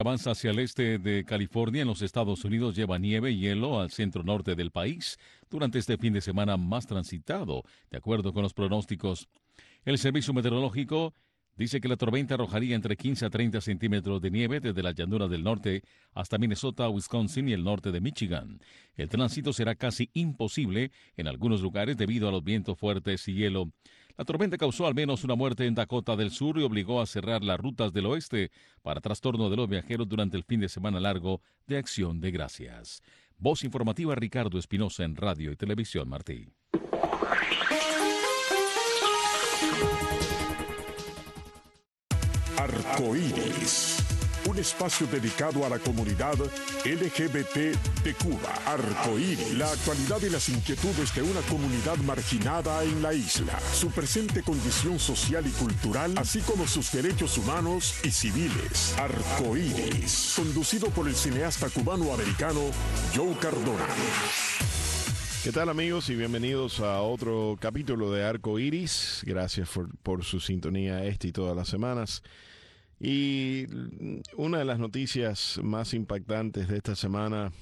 Avanza hacia el este de California en los Estados Unidos, lleva nieve y hielo al centro norte del país durante este fin de semana más transitado, de acuerdo con los pronósticos. El servicio meteorológico dice que la tormenta arrojaría entre 15 a 30 centímetros de nieve desde la llanura del norte hasta Minnesota, Wisconsin y el norte de Michigan. El tránsito será casi imposible en algunos lugares debido a los vientos fuertes y hielo. La tormenta causó al menos una muerte en Dakota del Sur y obligó a cerrar las rutas del oeste para trastorno de los viajeros durante el fin de semana largo de Acción de Gracias. Voz informativa Ricardo Espinosa en Radio y Televisión Martí. Arcoíris, un espacio dedicado a la comunidad LGBT de Cuba. Arcoíris, la actualidad y las inquietudes de una comunidad marginada en la isla, su presente condición social y cultural, así como sus derechos humanos y civiles. Arcoíris, conducido por el cineasta cubano-americano Joe Cardona. ¿Qué tal, amigos? Y bienvenidos a otro capítulo de Arco Iris. Gracias por su sintonía y todas las semanas. Y una de las noticias más impactantes de esta semana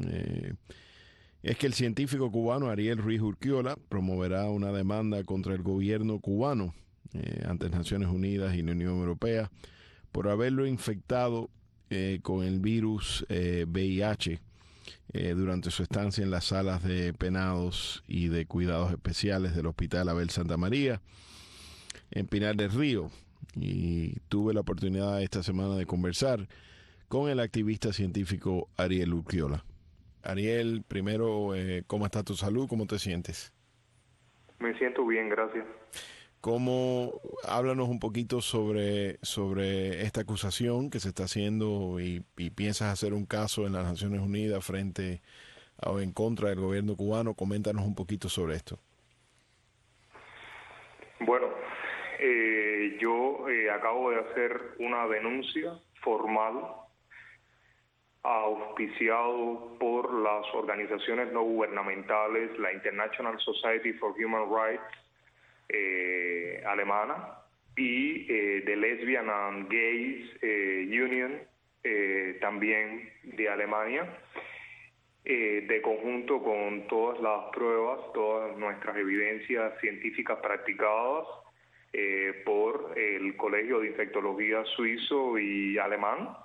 es que el científico cubano Ariel Ruiz Urquiola promoverá una demanda contra el gobierno cubano ante las Naciones Unidas y la Unión Europea por haberlo infectado con el virus VIH. Durante su estancia en las salas de penados y de cuidados especiales del Hospital Abel Santa María en Pinar del Río, y tuve la oportunidad esta semana de conversar con el activista científico Ariel Urquiola. Ariel, primero, ¿cómo está tu salud? ¿Cómo te sientes? Me siento bien, gracias. Háblanos un poquito sobre esta acusación que se está haciendo y piensas hacer un caso en las Naciones Unidas frente o en contra del gobierno cubano. Coméntanos un poquito sobre esto. Bueno, yo acabo de hacer una denuncia formal auspiciado por las organizaciones no gubernamentales, la International Society for Human Rights, alemana, y The Lesbian and Gays Union, también de Alemania, de conjunto con todas las pruebas, todas nuestras evidencias científicas practicadas por el Colegio de Infectología suizo y alemán,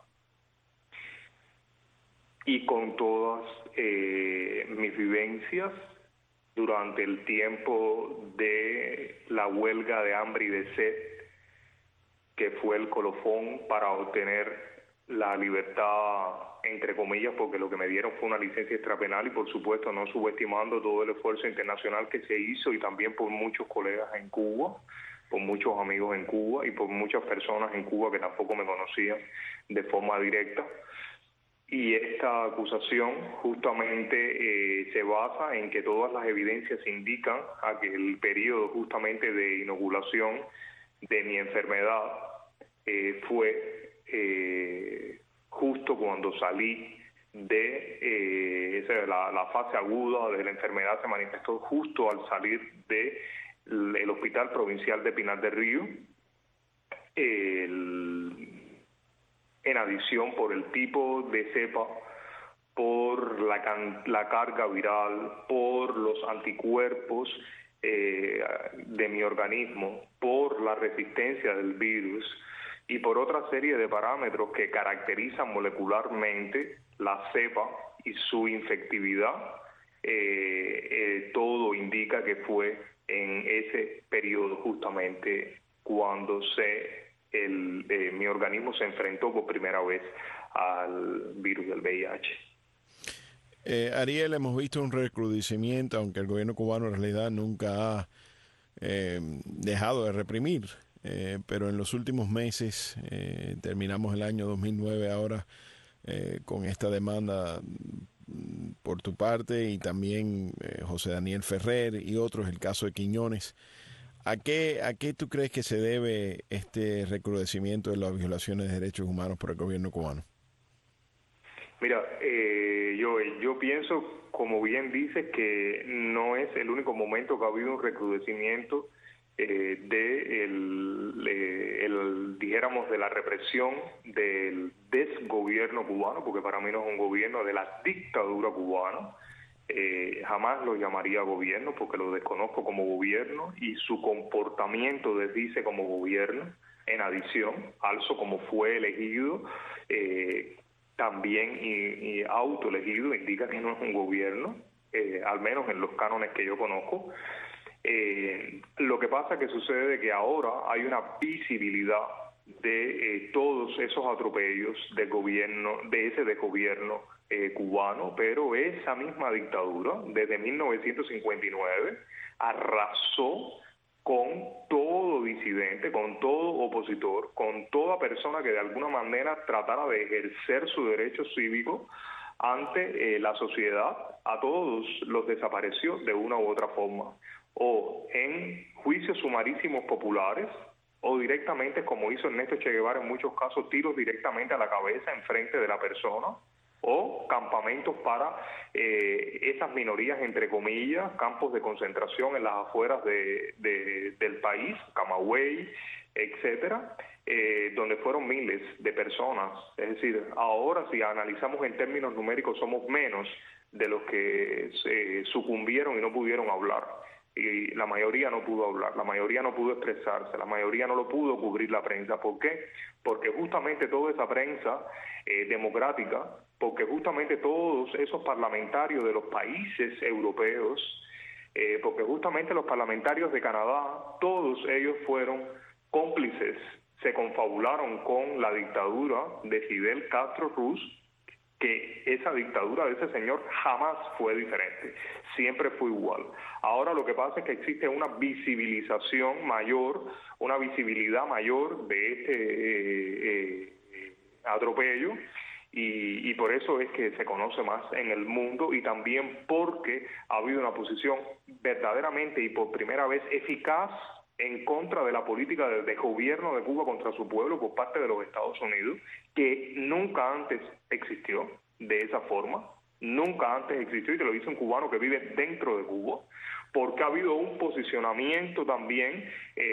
y con todas mis vivencias durante el tiempo de la huelga de hambre y de sed, que fue el colofón para obtener la libertad, entre comillas, porque lo que me dieron fue una licencia extrapenal, y por supuesto no subestimando todo el esfuerzo internacional que se hizo, y también por muchos colegas en Cuba, por muchos amigos en Cuba y por muchas personas en Cuba que tampoco me conocían de forma directa. Y esta acusación justamente se basa en que todas las evidencias indican a que el periodo justamente de inoculación de mi enfermedad fue justo cuando salí de la fase aguda de la enfermedad. Se manifestó justo al salir del Hospital Provincial de Pinar del Río, en adición por el tipo de cepa, por la carga viral, por los anticuerpos de mi organismo, por la resistencia del virus y por otra serie de parámetros que caracterizan molecularmente la cepa y su infectividad. Todo indica que fue en ese periodo justamente cuando mi organismo se enfrentó por primera vez al virus del VIH. Ariel, hemos visto un recrudecimiento, aunque el gobierno cubano en realidad nunca ha dejado de reprimir, pero en los últimos meses, terminamos el año 2009 ahora con esta demanda por tu parte, y también José Daniel Ferrer y otros, el caso de Quiñones. ¿A qué tú crees que se debe este recrudecimiento de las violaciones de derechos humanos por el gobierno cubano? Mira, yo pienso, como bien dices, que no es el único momento que ha habido un recrudecimiento dijéramos, de la represión del desgobierno cubano, porque para mí no es un gobierno, de la dictadura cubana. Jamás lo llamaría gobierno porque lo desconozco como gobierno y su comportamiento desdice como gobierno. En adición, also como fue elegido, también y autoelegido, indica que no es un gobierno, al menos en los cánones que yo conozco. Lo que pasa que sucede es que ahora hay una visibilidad de todos esos atropellos del gobierno, de ese desgobierno cubano, pero esa misma dictadura, desde 1959, arrasó con todo disidente, con todo opositor, con toda persona que de alguna manera tratara de ejercer su derecho cívico ante la sociedad. A todos los desapareció de una u otra forma, o en juicios sumarísimos populares, o directamente, como hizo Ernesto Che Guevara en muchos casos, tiros directamente a la cabeza en frente de la persona, o campamentos para esas minorías, entre comillas, campos de concentración en las afueras del país, Camagüey, etcétera, donde fueron miles de personas. Es decir, ahora si analizamos en términos numéricos somos menos de los que sucumbieron y no pudieron hablar. Y la mayoría no pudo hablar, la mayoría no pudo expresarse, la mayoría no lo pudo cubrir la prensa. ¿Por qué? Porque justamente toda esa prensa democrática, porque justamente todos esos parlamentarios de los países europeos, porque justamente los parlamentarios de Canadá, todos ellos fueron cómplices, se confabularon con la dictadura de Fidel Castro Ruz, que esa dictadura de ese señor jamás fue diferente, siempre fue igual. Ahora lo que pasa es que existe una visibilización mayor, una visibilidad mayor de este atropello, y por eso es que se conoce más en el mundo, y también porque ha habido una posición verdaderamente y por primera vez eficaz en contra de la política de gobierno de Cuba contra su pueblo por parte de los Estados Unidos, que nunca antes existió de esa forma, nunca antes existió, y te lo dice un cubano que vive dentro de Cuba, porque ha habido un posicionamiento también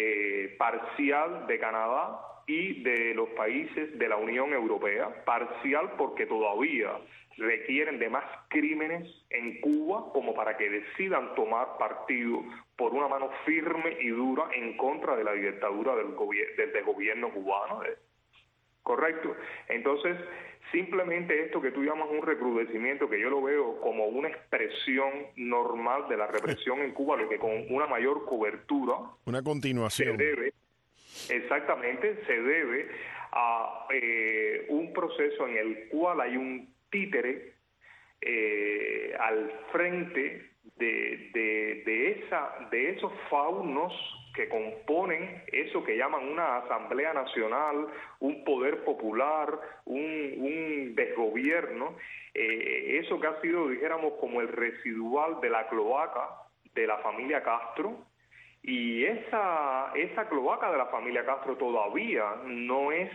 parcial de Canadá y de los países de la Unión Europea, parcial porque todavía requieren de más crímenes en Cuba como para que decidan tomar partido por una mano firme y dura en contra de la dictadura del gobierno cubano. Correcto. Entonces, simplemente esto que tú llamas un recrudecimiento, que yo lo veo como una expresión normal de la represión en Cuba, lo que con una mayor cobertura, una continuación, se debe, exactamente, se debe a un proceso en el cual hay un títere al frente de esos faunos que componen eso que llaman una asamblea nacional, un poder popular, un desgobierno, eso que ha sido, dijéramos, como el residual de la cloaca de la familia Castro, y esa cloaca de la familia Castro todavía no es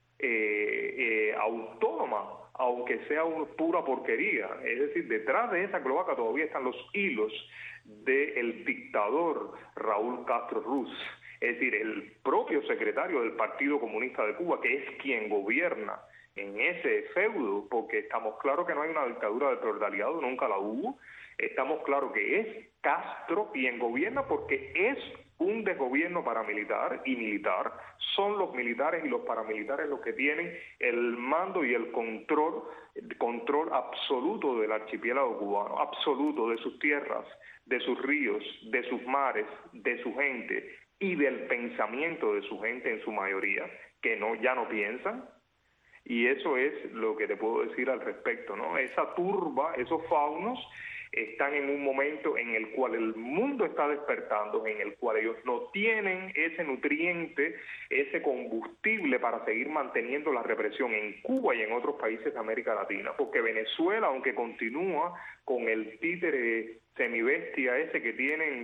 autónoma, aunque sea una pura porquería. Es decir, detrás de esa cloaca todavía están los hilos del dictador Raúl Castro Ruz, es decir, el propio secretario del Partido Comunista de Cuba, que es quien gobierna en ese feudo, porque estamos claros que no hay una dictadura de proletariado, nunca la hubo. Estamos claros que es Castro quien gobierna porque es un desgobierno paramilitar y militar. Son los militares y los paramilitares los que tienen el mando y el control absoluto del archipiélago cubano, absoluto de sus tierras, de sus ríos, de sus mares, de su gente y del pensamiento de su gente en su mayoría, que ya no piensan. Y eso es lo que te puedo decir al respecto, ¿no? Esa turba, esos faunos, están en un momento en el cual el mundo está despertando, en el cual ellos no tienen ese nutriente, ese combustible para seguir manteniendo la represión en Cuba y en otros países de América Latina, porque Venezuela, aunque continúa con el títere semibestia ese que tienen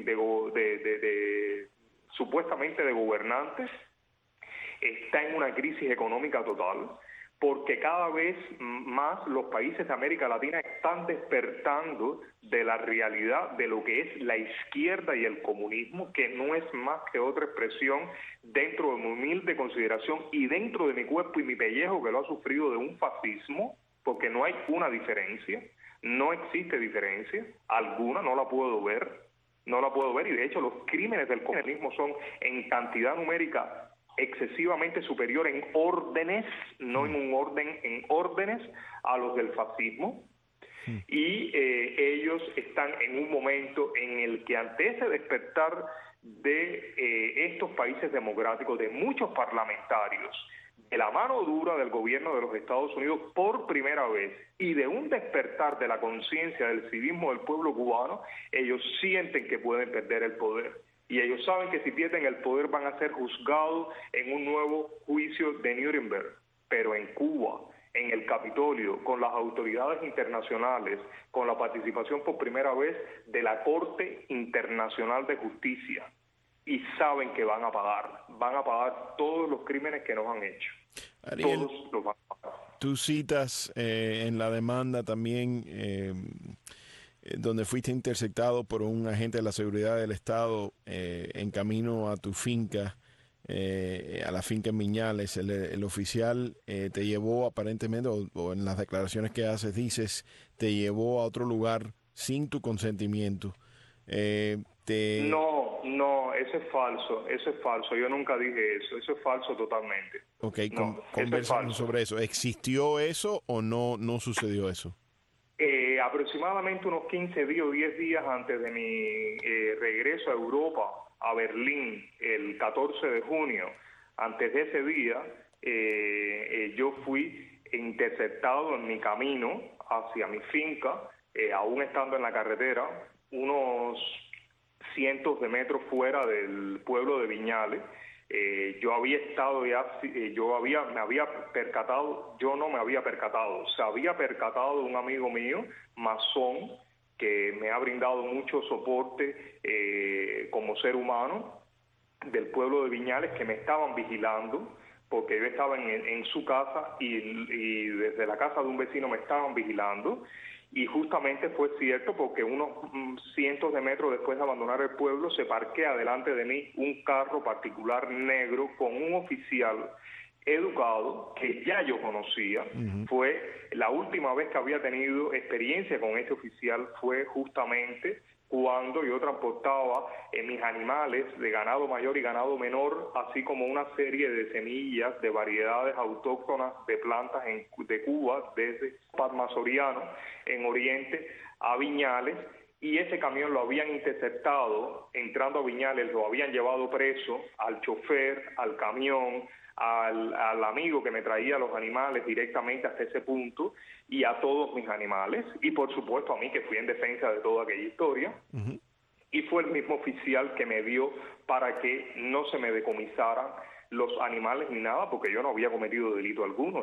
supuestamente de gobernantes, está en una crisis económica total, porque cada vez más los países de América Latina están despertando de la realidad de lo que es la izquierda y el comunismo, que no es más que otra expresión dentro de mi humilde consideración y dentro de mi cuerpo y mi pellejo que lo ha sufrido de un fascismo, porque no hay una diferencia, no existe diferencia alguna, no la puedo ver, y de hecho los crímenes del comunismo son en cantidad numérica excesivamente superior en órdenes, no en un orden, en órdenes a los del fascismo. Y ellos están en un momento en el que ante ese despertar de estos países democráticos, de muchos parlamentarios, de la mano dura del gobierno de los Estados Unidos por primera vez y de un despertar de la conciencia del civismo del pueblo cubano, ellos sienten que pueden perder el poder. Y ellos saben que si pierden el poder van a ser juzgados en un nuevo juicio de Nuremberg. Pero en Cuba, en el Capitolio, con las autoridades internacionales, con la participación por primera vez de la Corte Internacional de Justicia. Y saben que van a pagar todos los crímenes que nos han hecho. Ariel, todos los van a pagar. Tú citas en la demanda también donde fuiste interceptado por un agente de la seguridad del Estado en camino a tu finca, a la finca en Miñales. El oficial te llevó aparentemente, o en las declaraciones que haces dices, te llevó a otro lugar sin tu consentimiento. No, eso es falso, yo nunca dije eso es falso totalmente. Ok, no, conversamos sobre eso. ¿Existió eso o no sucedió eso? Aproximadamente unos 15 días o 10 días antes de mi regreso a Europa, a Berlín, el 14 de junio, antes de ese día, yo fui interceptado en mi camino hacia mi finca, aún estando en la carretera, unos cientos de metros fuera del pueblo de Viñales. Yo había estado ya, me había percatado, yo no me había percatado, se había percatado un amigo mío, masón, que me ha brindado mucho soporte como ser humano del pueblo de Viñales, que me estaban vigilando, porque yo estaba en su casa y desde la casa de un vecino me estaban vigilando. Y justamente fue cierto porque unos cientos de metros después de abandonar el pueblo se parquea delante de mí un carro particular negro con un oficial educado que ya yo conocía. Fue la última vez que había tenido experiencia con este oficial fue justamente cuando yo transportaba mis animales de ganado mayor y ganado menor, así como una serie de semillas de variedades autóctonas de plantas de Cuba, desde Palma Soriano, en Oriente, a Viñales, y ese camión lo habían interceptado, entrando a Viñales, lo habían llevado preso, al chofer, al camión, al amigo que me traía los animales directamente hasta ese punto, y a todos mis animales, y por supuesto a mí, que fui en defensa de toda aquella historia. Y fue el mismo oficial que me dio para que no se me decomisaran los animales ni nada, porque yo no había cometido delito alguno,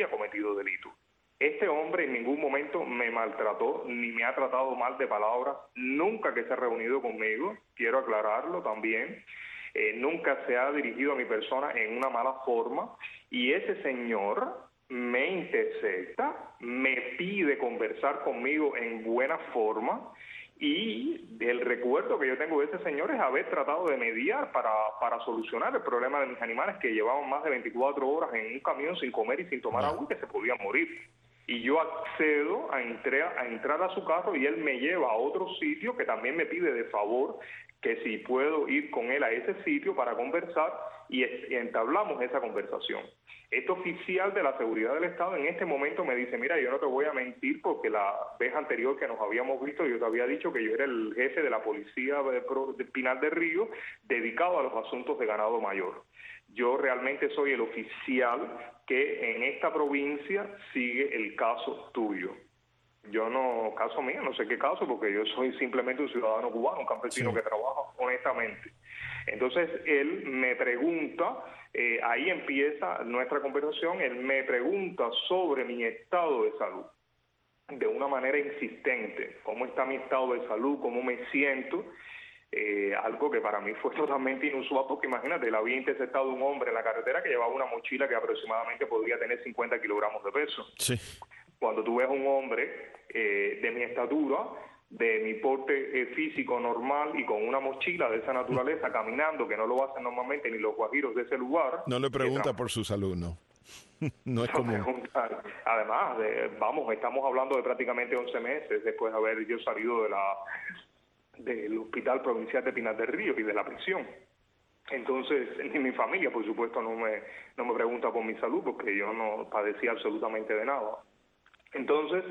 Este hombre en ningún momento me maltrató, ni me ha tratado mal de palabras, nunca que se ha reunido conmigo, quiero aclararlo también. Nunca se ha dirigido a mi persona en una mala forma, y ese señor me intercepta, me pide conversar conmigo en buena forma, y el recuerdo que yo tengo de ese señor es haber tratado de mediar para solucionar el problema de mis animales, que llevaban más de 24 horas en un camión sin comer y sin tomar agua, y que se podían morir. Y yo accedo a entrar a su carro, y él me lleva a otro sitio que también me pide de favor que si puedo ir con él a ese sitio para conversar, y entablamos esa conversación. Este oficial de la seguridad del Estado en este momento me dice: mira, yo no te voy a mentir, porque la vez anterior que nos habíamos visto yo te había dicho que yo era el jefe de la policía de Pinar del Río, dedicado a los asuntos de ganado mayor. Yo realmente soy el oficial que en esta provincia sigue el caso tuyo. Yo no, caso mío, no sé qué caso, porque yo soy simplemente un ciudadano cubano, un campesino que trabaja honestamente. Entonces él me pregunta, ahí empieza nuestra conversación, él me pregunta sobre mi estado de salud, de una manera insistente. ¿Cómo está mi estado de salud? ¿Cómo me siento? algo que para mí fue totalmente inusual, porque imagínate, le había interceptado un hombre en la carretera que llevaba una mochila que aproximadamente podría tener 50 kilogramos de peso. Sí. Cuando tú ves a un hombre de mi estatura, de mi porte físico normal y con una mochila de esa naturaleza caminando, que no lo hacen normalmente ni los guajiros de ese lugar. No le pregunta por su salud, ¿no? No es común. Además, estamos hablando de prácticamente 11 meses después de haber yo salido del Hospital Provincial de Pinar del Río y de la prisión. Entonces, ni mi familia, por supuesto, no me pregunta por mi salud, porque yo no padecía absolutamente de nada. Entonces,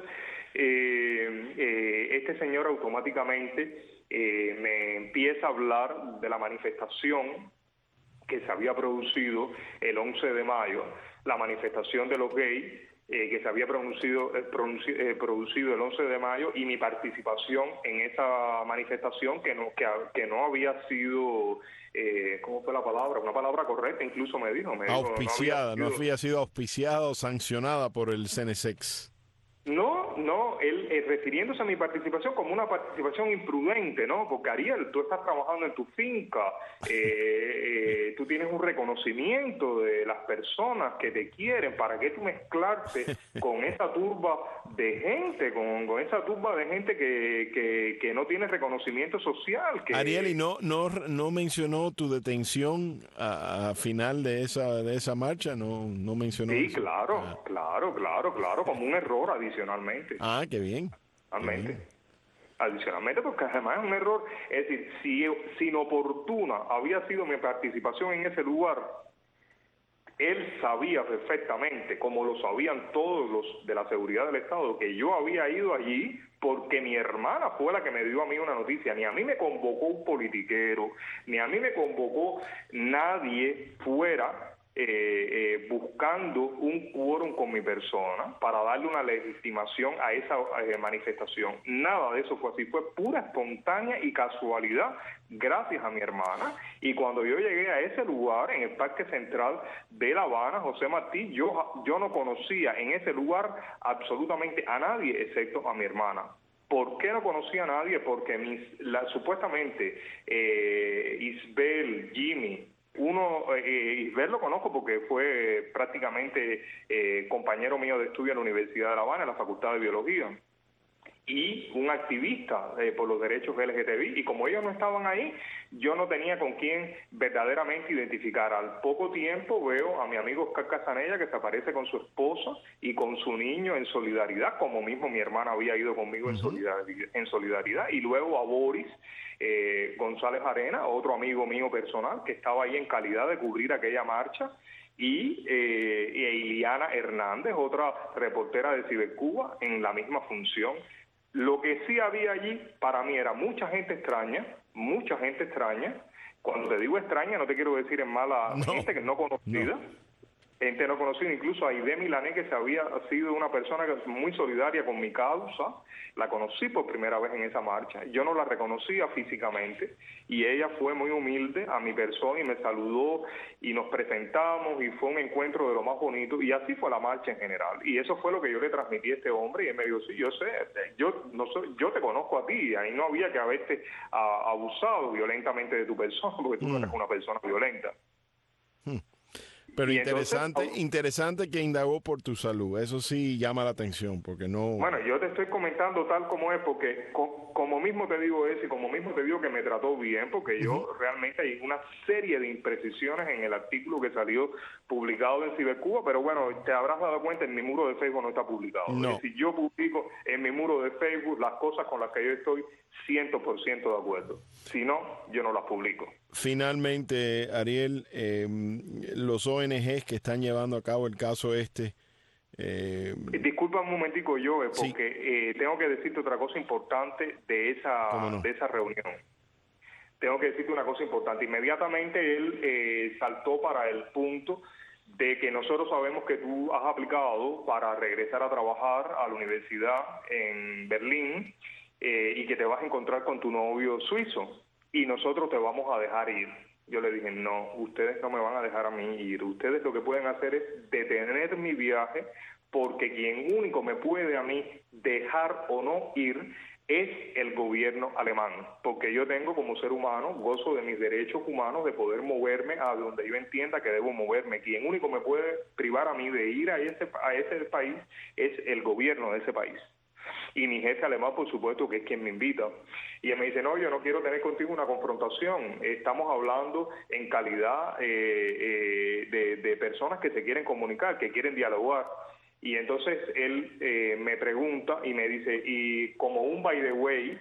este señor automáticamente me empieza a hablar de la manifestación que se había producido el 11 de mayo, la manifestación de los gays, que se había producido el 11 de mayo, y mi participación en esa manifestación que no había sido, ¿cómo fue la palabra? Una palabra correcta, incluso me dijo auspiciada, no había sido auspiciada o sancionada por el CNSEX. No, él refiriéndose a mi participación como una participación imprudente, ¿no? Porque Ariel, tú estás trabajando en tu finca, tú tienes un reconocimiento de las personas que te quieren, ¿para qué tú mezclarte con esa turba de gente, con esa turba de gente que no tiene reconocimiento social? Ariel, ¿y no mencionó tu detención a final de esa marcha? ¿No mencionó Sí, eso? claro, como un error adicionalmente. Ah, qué bien. Adicionalmente, porque además es un error, es decir, si inoportuna había sido mi participación en ese lugar, él sabía perfectamente, como lo sabían todos los de la seguridad del Estado, que yo había ido allí porque mi hermana fue la que me dio a mí una noticia. Ni a mí me convocó un politiquero, ni a mí me convocó nadie fuera buscando un quórum con mi persona para darle una legitimación a esa manifestación. Nada de eso fue así, fue pura espontánea y casualidad gracias a mi hermana. Y cuando yo llegué a ese lugar, en el Parque Central de La Habana, José Martí, yo no conocía en ese lugar absolutamente a nadie excepto a mi hermana. ¿Por qué no conocía a nadie? Porque supuestamente Isbel, Jimmy, Isbel lo conozco porque fue prácticamente compañero mío de estudio en la Universidad de La Habana, en la Facultad de Biología, y un activista por los derechos LGTBI, y como ellos no estaban ahí, yo no tenía con quién verdaderamente identificar. Al poco tiempo veo a mi amigo Oscar Casanella, que se aparece con su esposa y con su niño en solidaridad, como mismo mi hermana había ido conmigo en solidaridad, y luego a Boris González Arena, otro amigo mío personal, que estaba ahí en calidad de cubrir aquella marcha, y Iliana Hernández, otra reportera de Cibercuba, en la misma función. Lo que sí había allí para mí era mucha gente extraña. Cuando te digo extraña no te quiero decir en mala, gente que no conocida. Gente no conocida, incluso a Aide Milané, que había sido una persona que es muy solidaria con mi causa, la conocí por primera vez en esa marcha. Yo no la reconocía físicamente y ella fue muy humilde a mi persona y me saludó y nos presentamos y fue un encuentro de lo más bonito, y así fue la marcha en general. Y eso fue lo que yo le transmití a este hombre, y él me dijo, sí, yo sé, yo te conozco a ti, ahí no había que haberte abusado violentamente de tu persona, porque tú no eres una persona violenta. Pero interesante que indagó por tu salud. Eso sí llama la atención, porque no... Bueno, yo te estoy comentando tal como es, porque como mismo te digo eso, y como mismo te digo que me trató bien, porque yo realmente hay una serie de imprecisiones en el artículo que salió publicado en Cibercuba, pero bueno, te habrás dado cuenta, en mi muro de Facebook no está publicado. No. Si yo publico en mi muro de Facebook las cosas con las que yo estoy 100% de acuerdo. Si no, yo no las publico. Finalmente, Ariel, los ONGs que están llevando a cabo el caso disculpa un momentico, Joe, porque tengo que decirte otra cosa importante de esa reunión. Tengo que decirte una cosa importante. Inmediatamente él saltó para el punto de que nosotros sabemos que tú has aplicado para regresar a trabajar a la universidad en Berlín y que te vas a encontrar con tu novio suizo y nosotros te vamos a dejar ir. Yo le dije, no, ustedes no me van a dejar a mí ir. Ustedes lo que pueden hacer es detener mi viaje, porque quien único me puede a mí dejar o no ir es el gobierno alemán, porque yo tengo como ser humano, gozo de mis derechos humanos de poder moverme a donde yo entienda que debo moverme. Quien único me puede privar a mí de ir a ese país es el gobierno de ese país. Y mi jefe alemán, por supuesto, que es quien me invita. Y él me dice, no, yo no quiero tener contigo una confrontación. Estamos hablando en calidad de personas que se quieren comunicar, que quieren dialogar. Y entonces él me pregunta y me dice, y como un by the way,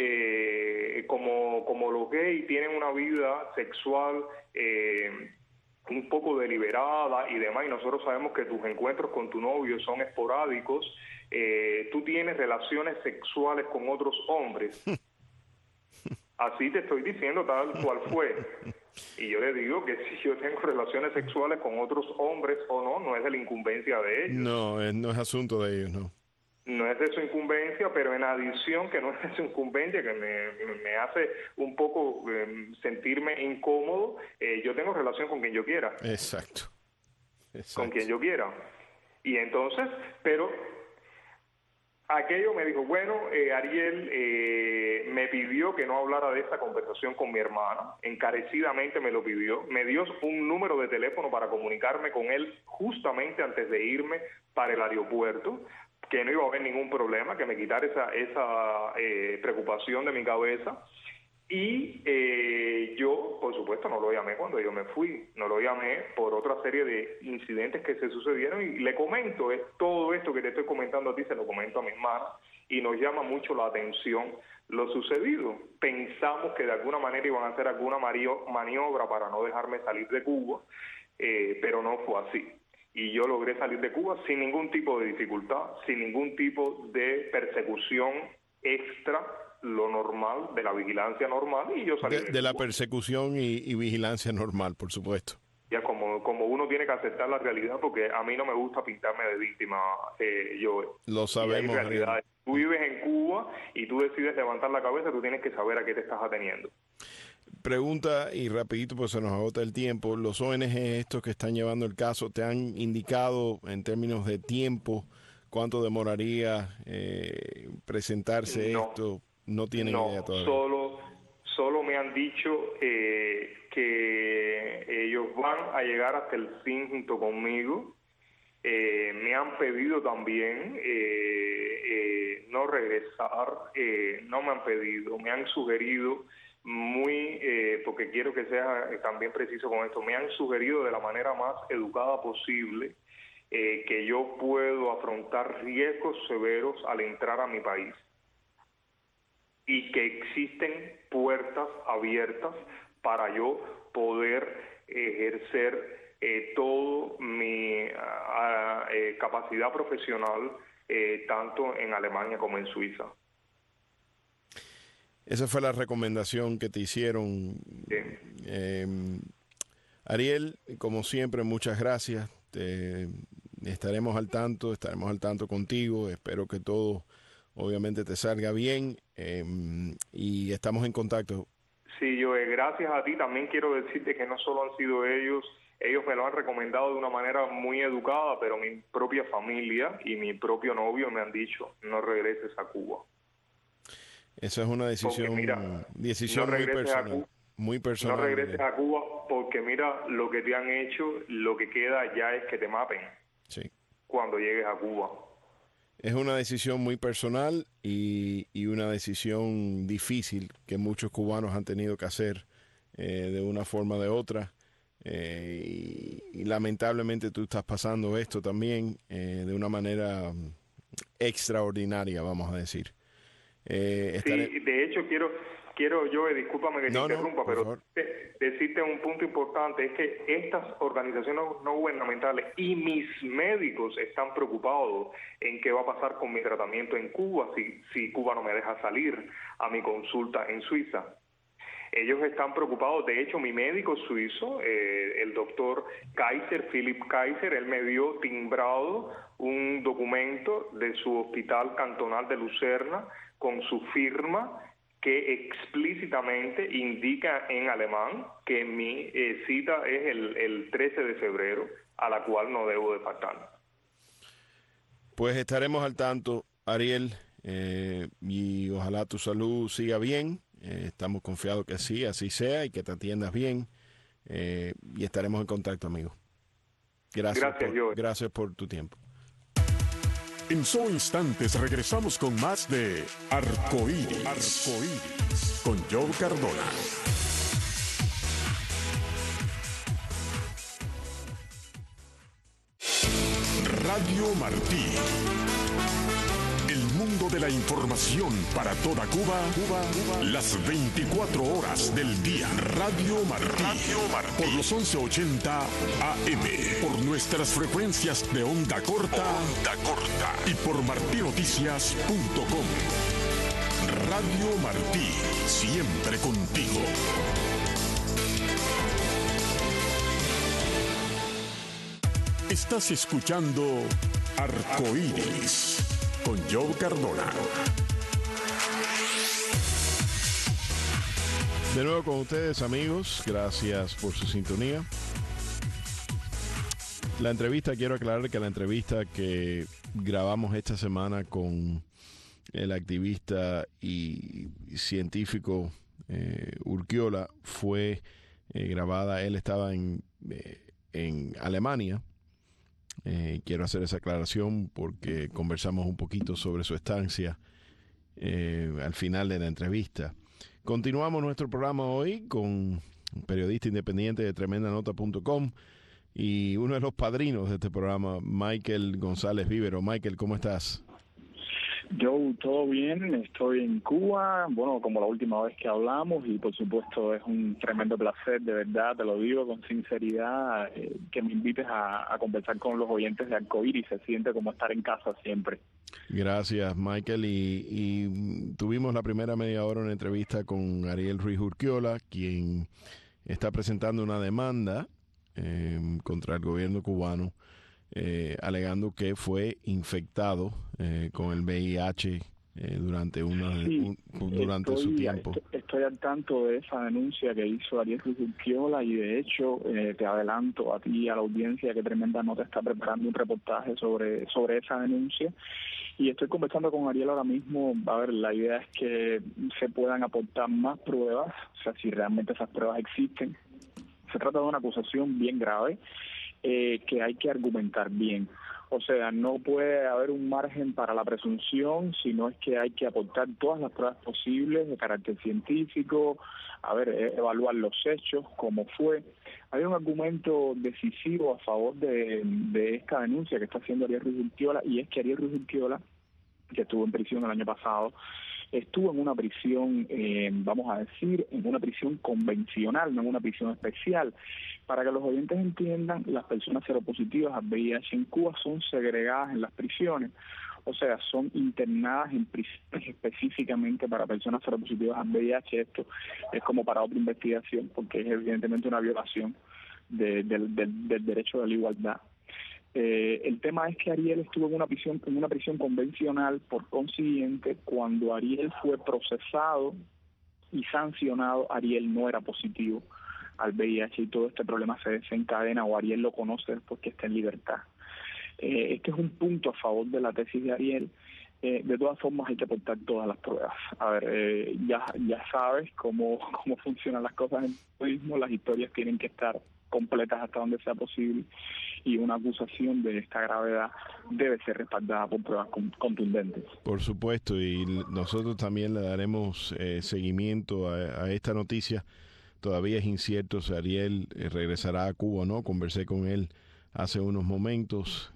como los gays tienen una vida sexual un poco deliberada y demás, y nosotros sabemos que tus encuentros con tu novio son esporádicos, tú tienes relaciones sexuales con otros hombres. Así te estoy diciendo tal cual fue. Y yo le digo que si yo tengo relaciones sexuales con otros hombres o no, no es de la incumbencia de ellos. No es asunto de ellos, no. No es de su incumbencia, pero en adición que no es de su incumbencia, que me hace un poco sentirme incómodo, yo tengo relación con quien yo quiera. Exacto. Con quien yo quiera. Y entonces, pero aquello me dijo, bueno, Ariel me pidió que no hablara de esta conversación con mi hermana, encarecidamente me lo pidió, me dio un número de teléfono para comunicarme con él justamente antes de irme para el aeropuerto, que no iba a haber ningún problema, que me quitara esa preocupación de mi cabeza. Y yo, por supuesto, no lo llamé cuando yo me fui, no lo llamé por otra serie de incidentes que se sucedieron y le comento, todo esto que te estoy comentando a ti se lo comento a mi hermana y nos llama mucho la atención lo sucedido. Pensamos que de alguna manera iban a hacer alguna maniobra para no dejarme salir de Cuba, pero no fue así. Y yo logré salir de Cuba sin ningún tipo de dificultad, sin ningún tipo de persecución extra, lo normal, de la vigilancia normal, y yo salí de la persecución y vigilancia normal, por supuesto. Ya como uno tiene que aceptar la realidad, porque a mí no me gusta pintarme de víctima, yo. Lo sabemos. Tú vives en Cuba y tú decides levantar la cabeza, tú tienes que saber a qué te estás ateniendo. Pregunta, y rapidito, pues se nos agota el tiempo, ¿los ONG estos que están llevando el caso te han indicado en términos de tiempo cuánto demoraría presentarse esto? No tienen idea todavía. Solo me han dicho que ellos van a llegar hasta el fin junto conmigo. Me han pedido también no regresar, no me han pedido, me han sugerido porque quiero que sea también preciso con esto, me han sugerido de la manera más educada posible que yo puedo afrontar riesgos severos al entrar a mi país y que existen puertas abiertas para yo poder ejercer toda mi capacidad profesional tanto en Alemania como en Suiza. Esa fue la recomendación que te hicieron. Sí. Ariel, como siempre, muchas gracias. Estaremos al tanto contigo. Espero que todo obviamente te salga bien y estamos en contacto. Sí, Joe, gracias a ti. También quiero decirte que no solo han sido ellos me lo han recomendado de una manera muy educada, pero mi propia familia y mi propio novio me han dicho, no regreses a Cuba. Esa es una decisión, muy personal. No regreses a Cuba porque mira lo que te han hecho, lo que queda ya es que te maten. Sí. Cuando llegues a Cuba. Es una decisión muy personal y una decisión difícil que muchos cubanos han tenido que hacer de una forma o de otra. Y lamentablemente tú estás pasando esto también de una manera extraordinaria, vamos a decir. Sí, de hecho quiero yo, discúlpame que te interrumpa, pero decirte un punto importante, es que estas organizaciones no gubernamentales y mis médicos están preocupados en qué va a pasar con mi tratamiento en Cuba si Cuba no me deja salir a mi consulta en Suiza. Ellos están preocupados. De hecho, mi médico suizo, el doctor Kaiser, Philip Kaiser, él me dio timbrado un documento de su hospital cantonal de Lucerna con su firma que explícitamente indica en alemán que mi cita es el 13 de febrero, a la cual no debo de faltar. Pues estaremos al tanto, Ariel. y ojalá tu salud siga bien. Estamos confiados que sí, así sea y que te atiendas bien. Y estaremos en contacto, amigo. Gracias por tu tiempo. En solo instantes regresamos con más de Arcoíris con Joe Cardona. Radio Martí. El mundo de la información para toda Cuba, las 24 horas del día. Radio Martí. Por los 1180 AM. Por nuestras frecuencias de onda corta. Y por martinoticias.com. Radio Martí. Siempre contigo. Estás escuchando Arcoíris con Joe Cardona. De nuevo con ustedes, amigos. Gracias por su sintonía. La entrevista, quiero aclarar que la entrevista que grabamos esta semana con el activista y científico Urquiola fue grabada. Él estaba en Alemania. Quiero hacer esa aclaración porque conversamos un poquito sobre su estancia al final de la entrevista. Continuamos nuestro programa hoy con un periodista independiente de tremendanota.com y uno de los padrinos de este programa, Michael González Vivero. Michael, ¿cómo estás? Yo, todo bien, estoy en Cuba, bueno, como la última vez que hablamos, y por supuesto es un tremendo placer, de verdad, te lo digo con sinceridad, que me invites a conversar con los oyentes de Arcoíris. Se siente como estar en casa siempre. Gracias, Michael, y tuvimos la primera media hora una entrevista con Ariel Ruiz Urquiola, quien está presentando una demanda contra el gobierno cubano, alegando que fue infectado con el VIH durante su tiempo. Estoy al tanto de esa denuncia que hizo Ariel Ruiz Urquiola y de hecho te adelanto a ti y a la audiencia que Tremenda Nota está preparando un reportaje sobre esa denuncia. Y estoy conversando con Ariel ahora mismo. A ver, la idea es que se puedan aportar más pruebas, o sea, si realmente esas pruebas existen. Se trata de una acusación bien grave que hay que argumentar bien. O sea, no puede haber un margen para la presunción, sino es que hay que aportar todas las pruebas posibles de carácter científico, evaluar los hechos, cómo fue. Hay un argumento decisivo a favor de esta denuncia que está haciendo Ariel Ruiz Urquiola, y es que Ariel Ruiz Urquiola, que estuvo en prisión el año pasado, estuvo en una prisión, vamos a decir, en una prisión convencional, no en una prisión especial. Para que los oyentes entiendan, las personas seropositivas al VIH en Cuba son segregadas en las prisiones, o sea, son internadas en prisiones específicamente para personas seropositivas al VIH. Esto es como para otra investigación, porque es evidentemente una violación del derecho de la igualdad. El tema es que Ariel estuvo en una prisión convencional. Por consiguiente, cuando Ariel fue procesado y sancionado, Ariel no era positivo al VIH y todo este problema se desencadena, o Ariel lo conoce porque está en libertad. Este es un punto a favor de la tesis de Ariel. De todas formas hay que aportar todas las pruebas. Ya sabes cómo funcionan las cosas en el periodismo. Las historias tienen que estar completas hasta donde sea posible, y una acusación de esta gravedad debe ser respaldada por pruebas contundentes. Por supuesto, y nosotros también le daremos seguimiento a esta noticia. Todavía es incierto si Ariel regresará a Cuba o no. Conversé con él hace unos momentos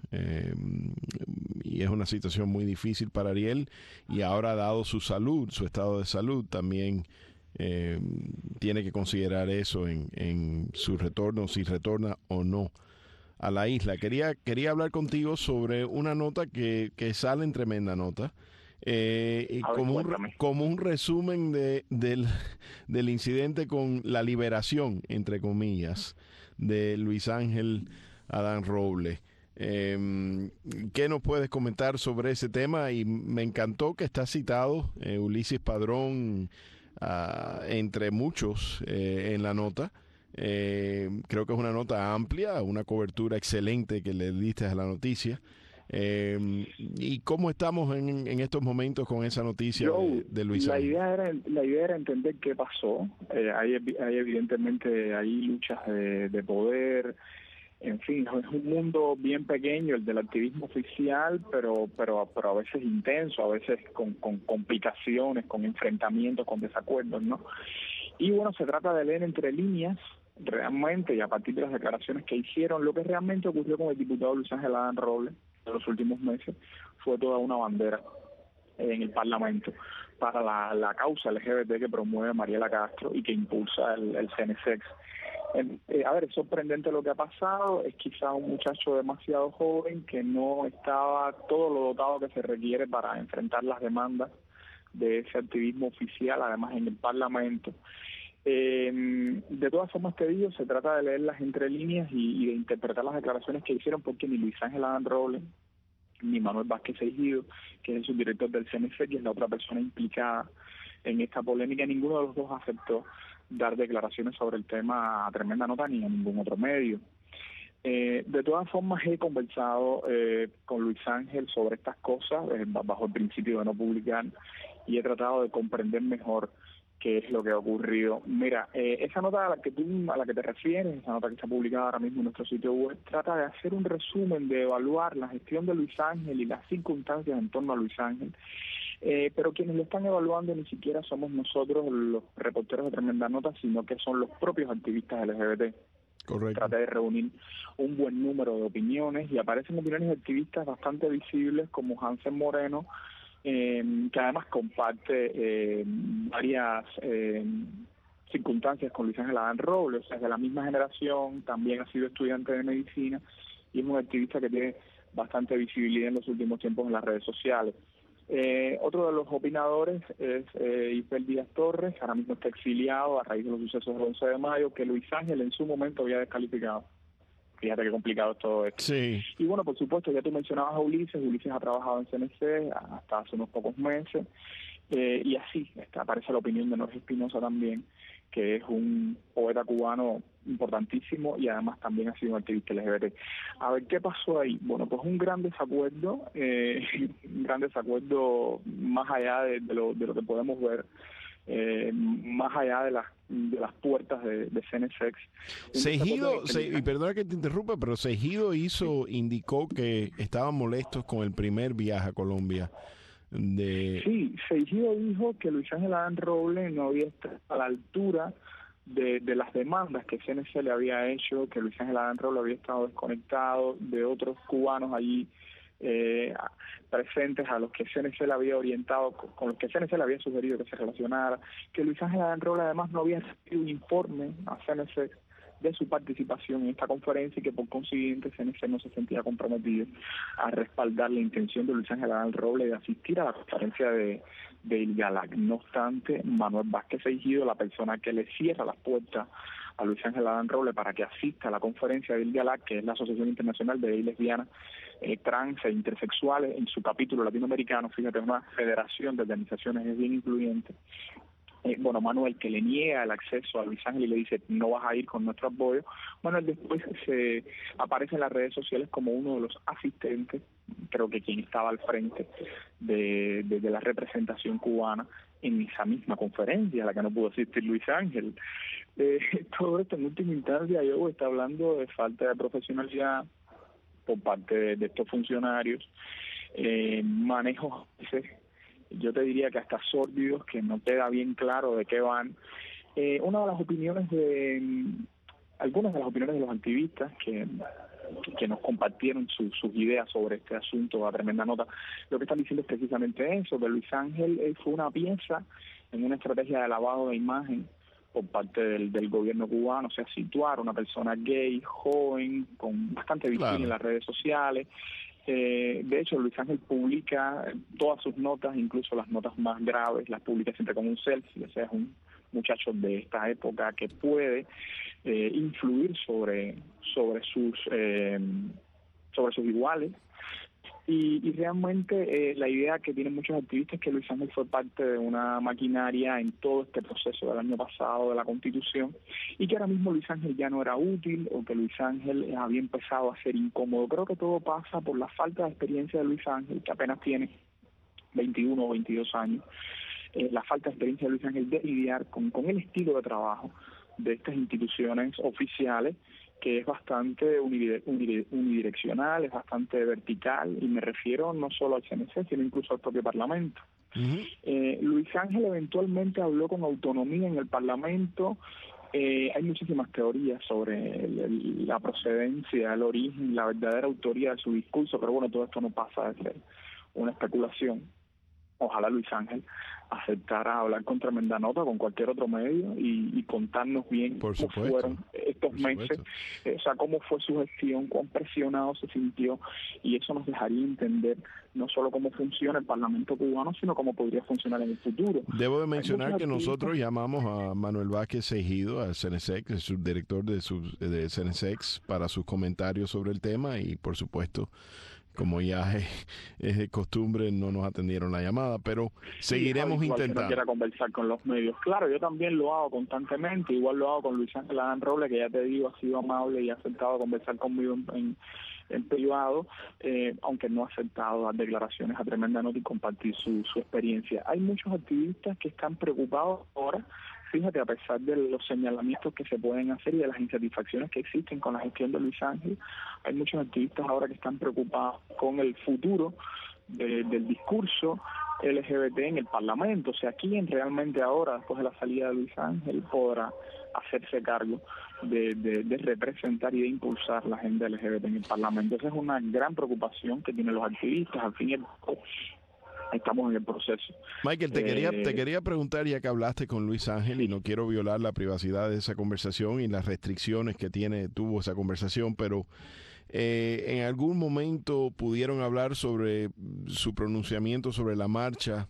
y es una situación muy difícil para Ariel, y ahora, dado su salud, su estado de salud, también tiene que considerar eso en su retorno, si retorna o no a la isla. Quería hablar contigo sobre una nota que sale en Tremenda Nota, como un resumen del incidente con la liberación, entre comillas, de Luis Ángel Adán Robles. ¿Qué nos puedes comentar sobre ese tema? Y me encantó que está citado Ulises Padrón, entre muchos, en la nota. Creo que es una nota amplia, una cobertura excelente que le diste a la noticia. ¿Y cómo estamos en estos momentos con esa noticia de Luis Ángel? La idea era entender qué pasó. Hay evidentemente luchas de poder. En fin, es un mundo bien pequeño el del activismo oficial, pero a veces intenso, a veces con complicaciones, con enfrentamientos, con desacuerdos, ¿no? Y bueno, se trata de leer entre líneas realmente, y a partir de las declaraciones que hicieron, lo que realmente ocurrió con el diputado Luis Ángel Adán Robles en los últimos meses fue toda una bandera en el Parlamento para la causa LGBT que promueve Mariela Castro y que impulsa el CNSEX. A ver, es sorprendente lo que ha pasado. Es quizá un muchacho demasiado joven que no estaba todo lo dotado que se requiere para enfrentar las demandas de ese activismo oficial, además en el Parlamento. De todas formas, te digo, se trata de leerlas entre líneas y de interpretar las declaraciones que hicieron, porque ni Luis Ángel Adán Robles ni Manuel Vázquez Ejido, que es el subdirector del CNC, que es la otra persona implicada en esta polémica, ninguno de los dos aceptó dar declaraciones sobre el tema a Tremenda Nota ni a ningún otro medio. De todas formas, he conversado con Luis Ángel sobre estas cosas bajo el principio de no publicar, y he tratado de comprender mejor qué es lo que ha ocurrido. Mira, esa nota a la que te refieres, esa nota que está publicada ahora mismo en nuestro sitio web, trata de hacer un resumen, de evaluar la gestión de Luis Ángel y las circunstancias en torno a Luis Ángel. Pero quienes lo están evaluando ni siquiera somos nosotros los reporteros de Tremenda Nota, sino que son los propios activistas LGBT. Correcto. Trata de reunir un buen número de opiniones, y aparecen opiniones de activistas bastante visibles como Hansen Moreno, que además comparte varias circunstancias con Luis Ángel Adán Robles. O sea, es de la misma generación, también ha sido estudiante de medicina y es un activista que tiene bastante visibilidad en los últimos tiempos en las redes sociales. Otro de los opinadores es Isabel Díaz Torres, ahora mismo está exiliado a raíz de los sucesos del 11 de mayo, que Luis Ángel en su momento había descalificado. Fíjate qué complicado es todo esto. Sí. Y bueno, por supuesto, ya tú mencionabas a Ulises. Ulises ha trabajado en CNC hasta hace unos pocos meses. Y así aparece la opinión de Norge Espinosa también, que es un poeta cubano importantísimo y además también ha sido un activista LGBT. A ver, ¿qué pasó ahí? Bueno, pues un gran desacuerdo más allá de lo que podemos ver, más allá de las puertas de CNSEX. Sejido, y perdona que te interrumpa, pero Sejido indicó que estaban molestos con el primer viaje a Colombia. Sí, Sejido dijo que Luis Ángel Adán Robles no había estado a la altura de las demandas que CNC le había hecho, que Luis Ángel Adán Robles había estado desconectado de otros cubanos allí presentes, a los que CNC le había orientado, con los que CNC le había sugerido que se relacionara, que Luis Ángel Adán Robles además no había recibido un informe a CNC de su participación en esta conferencia, y que por consiguiente CNC no se sentía comprometido a respaldar la intención de Luis Ángel Adán Robles de asistir a la conferencia de ILGALAC. No obstante, Manuel Vázquez Ejido, la persona que le cierra las puertas a Luis Ángel Adán Robles para que asista a la conferencia de ILGALAC, que es la Asociación Internacional de Gays, Lesbianas, Trans e Intersexuales, en su capítulo latinoamericano, fíjate, es una federación de organizaciones, es bien incluyente. Bueno, Manuel, que le niega el acceso a Luis Ángel y le dice no vas a ir con nuestro apoyo. Manuel después se aparece en las redes sociales como uno de los asistentes, creo que quien estaba al frente de la representación cubana en esa misma conferencia a la que no pudo asistir Luis Ángel. Todo esto en última instancia yo está hablando de falta de profesionalidad por parte de estos funcionarios, manejos, yo te diría que hasta sórdidos, que no queda bien claro de qué van. Algunas de las opiniones de los activistas que nos compartieron sus ideas sobre este asunto a Tremenda Nota, lo que están diciendo es precisamente eso, que Luis Ángel fue una pieza en una estrategia de lavado de imagen por parte del gobierno cubano, o sea, situar a una persona gay, joven, con bastante visible en las redes sociales. De hecho, Luis Ángel publica todas sus notas, incluso las notas más graves, las publica siempre con un selfie. O sea, es un muchacho de esta época que puede influir sobre sus iguales. Y realmente la idea que tienen muchos activistas es que Luis Ángel fue parte de una maquinaria en todo este proceso del año pasado de la Constitución y que ahora mismo Luis Ángel ya no era útil o que Luis Ángel había empezado a ser incómodo. Creo que todo pasa por la falta de experiencia de Luis Ángel, que apenas tiene 21 o 22 años, la falta de experiencia de Luis Ángel de lidiar con el estilo de trabajo de estas instituciones oficiales, que es bastante unidireccional, es bastante vertical, y me refiero no solo al CNC, sino incluso al propio Parlamento. Luis Ángel eventualmente habló con autonomía en el Parlamento. Hay muchísimas teorías sobre la procedencia, el origen, la verdadera autoría de su discurso, pero bueno, todo esto no pasa de ser una especulación. Ojalá Luis Ángel aceptara hablar con tremenda nota, con cualquier otro medio, y contarnos bien cómo fueron estos meses, o sea, cómo fue su gestión, cuán presionado se sintió, y eso nos dejaría entender no solo cómo funciona el Parlamento cubano, sino cómo podría funcionar en el futuro. Debo de mencionar que nosotros llamamos a Manuel Vázquez Ejido, al CNSEC, el subdirector de CNSEC, para sus comentarios sobre el tema, y por supuesto, como ya es de costumbre, no nos atendieron la llamada, pero seguiremos intentando. Que no quiera conversar con los medios. Claro, yo también lo hago constantemente, igual lo hago con Luis Ángel Adán Robles, que ya te digo, ha sido amable y ha aceptado conversar conmigo en privado, aunque no ha aceptado dar declaraciones a tremenda nota y compartir su experiencia. Hay muchos activistas que están preocupados ahora. Fíjate, a pesar de los señalamientos que se pueden hacer y de las insatisfacciones que existen con la gestión de Luis Ángel, hay muchos activistas ahora que están preocupados con el futuro del discurso LGBT en el Parlamento. O sea, ¿quién realmente ahora, después de la salida de Luis Ángel, podrá hacerse cargo de representar y de impulsar la agenda LGBT en el Parlamento? Esa es una gran preocupación que tienen los activistas. Al fin y al cabo, estamos en el proceso. Michael, te quería preguntar, ya que hablaste con Luis Ángel, y no quiero violar la privacidad de esa conversación y las restricciones que tuvo esa conversación, pero ¿en algún momento pudieron hablar sobre su pronunciamiento sobre la marcha,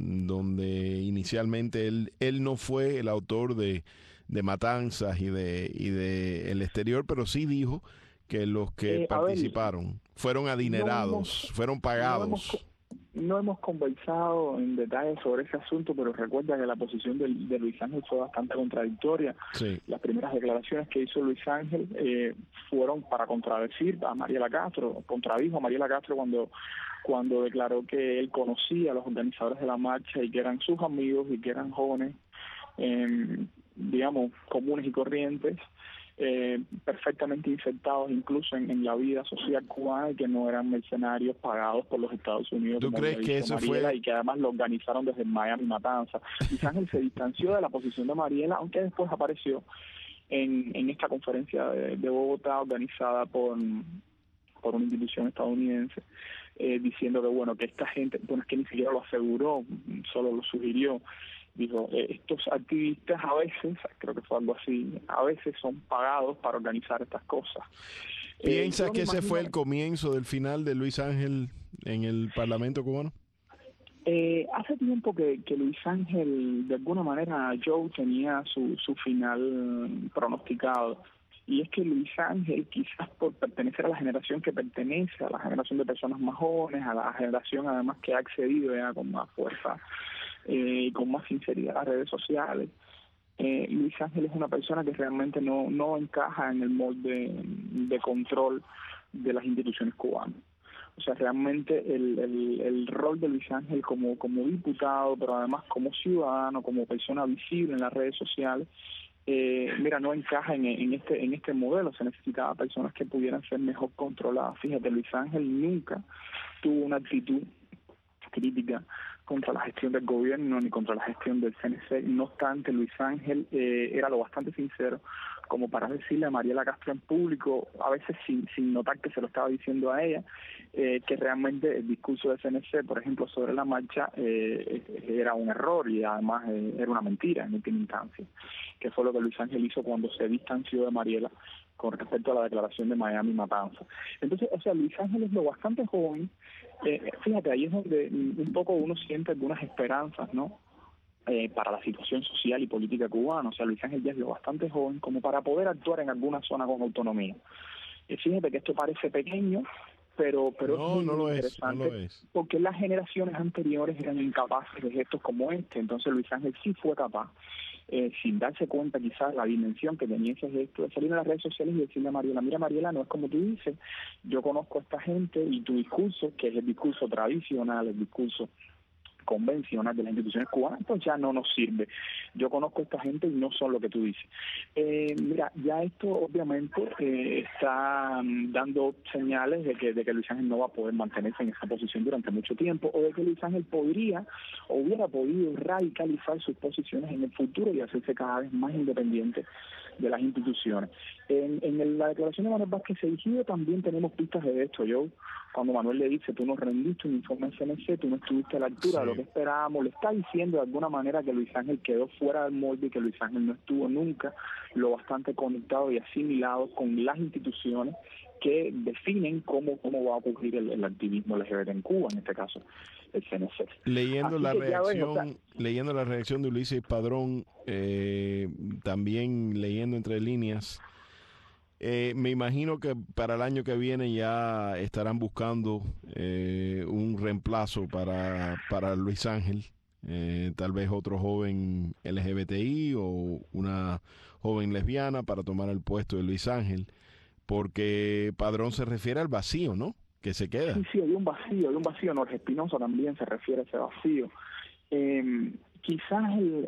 donde inicialmente él no fue el autor de matanzas y de el exterior, pero sí dijo que los que participaron fueron adinerados, fueron pagados? No hemos conversado en detalle sobre ese asunto, pero recuerda que la posición de Luis Ángel fue bastante contradictoria. Sí. Las primeras declaraciones que hizo Luis Ángel fueron para contradecir a Mariela Castro, contradijo a Mariela Castro cuando declaró que él conocía a los organizadores de la marcha y que eran sus amigos y que eran jóvenes, digamos, comunes y corrientes, perfectamente insertados incluso en la vida social cubana, y que no eran mercenarios pagados por los Estados Unidos. ¿Tú crees que eso fue? Y que además lo organizaron desde Miami Matanza. Luis Ángel se distanció de la posición de Mariela, aunque después apareció en esta conferencia de Bogotá, organizada por una institución estadounidense, diciendo que bueno, que esta gente, bueno, es que ni siquiera lo aseguró, solo lo sugirió. Dijo, estos activistas a veces, creo que fue algo así, a veces son pagados para organizar estas cosas. ¿Piensas que ese fue el comienzo del final de Luis Ángel en el Parlamento cubano? Hace tiempo que Luis Ángel, de alguna manera, Joe, tenía su final pronosticado. Y es que Luis Ángel, quizás por pertenecer a la generación que pertenece, a la generación de personas más jóvenes, a la generación además que ha accedido ya con más fuerza y con más sinceridad a las redes sociales, Luis Ángel es una persona que realmente no encaja en el molde de control de las instituciones cubanas. O sea, realmente el rol de Luis Ángel como diputado, pero además como ciudadano, como persona visible en las redes sociales, no encaja en este modelo. Se necesitaba personas que pudieran ser mejor controladas. Fíjate, Luis Ángel nunca tuvo una actitud crítica contra la gestión del gobierno ni contra la gestión del CNC. No obstante, Luis Ángel era lo bastante sincero como para decirle a Mariela Castro en público, a veces sin notar que se lo estaba diciendo a ella, que realmente el discurso del CNC, por ejemplo, sobre la marcha, era un error y además era una mentira en última instancia, que fue lo que Luis Ángel hizo cuando se distanció de Mariela con respecto a la declaración de Miami Matanza. Entonces, o sea, Luis Ángel es lo bastante joven. Fíjate, ahí es donde un poco uno siente algunas esperanzas, ¿no?, para la situación social y política cubana. O sea, Luis Ángel ya es lo bastante joven como para poder actuar en alguna zona con autonomía. Fíjate que esto parece pequeño, pero es No, muy, no muy lo es, interesante, no lo es. porque las generaciones anteriores eran incapaces de gestos como este. Entonces Luis Ángel sí fue capaz, sin darse cuenta quizás la dimensión que tenía ese gesto, de salir en las redes sociales y decirle a Mariela, mira Mariela, no es como tú dices, yo conozco a esta gente y tu discurso, que es el discurso tradicional, el discurso convencional de las instituciones cubanas, pues ya no nos sirve. Yo conozco a esta gente y no son lo que tú dices. Mira, ya esto obviamente está dando señales de que Luis Ángel no va a poder mantenerse en esa posición durante mucho tiempo, o de que Luis Ángel hubiera podido radicalizar sus posiciones en el futuro y hacerse cada vez más independiente de las instituciones. En la declaración de Manuel Vázquez Ejido también tenemos pistas de esto. Cuando Manuel le dice, tú nos rendiste un informe CNC, tú no estuviste a la altura de lo que esperábamos, le está diciendo de alguna manera que Luis Ángel quedó fuera del molde y que Luis Ángel no estuvo nunca lo bastante conectado y asimilado con las instituciones que definen cómo va a ocurrir el activismo LGBT en Cuba, en este caso el CNC. Leyendo la reacción de Ulises Padrón, también leyendo entre líneas, me imagino que para el año que viene ya estarán buscando un reemplazo para Luis Ángel, tal vez otro joven LGBTI o una joven lesbiana para tomar el puesto de Luis Ángel, porque Padrón se refiere al vacío, ¿no?, que se queda. Sí, hay un vacío. Norge Espinosa también se refiere a ese vacío. Quizás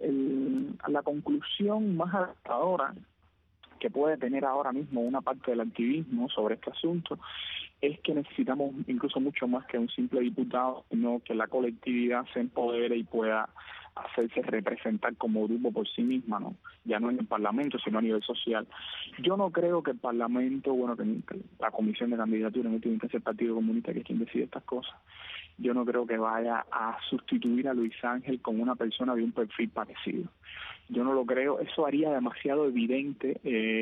la conclusión más adaptadora que puede tener ahora mismo una parte del activismo sobre este asunto es que necesitamos incluso mucho más que un simple diputado, sino que la colectividad se empodere y pueda hacerse representar como grupo por sí misma, ¿no? Ya no en el Parlamento, sino a nivel social. Yo no creo que el Parlamento, que la Comisión de Candidatura, en última instancia el Partido Comunista, que es quien decide estas cosas, yo no creo que vaya a sustituir a Luis Ángel con una persona de un perfil parecido. Yo no lo creo, eso haría demasiado evidente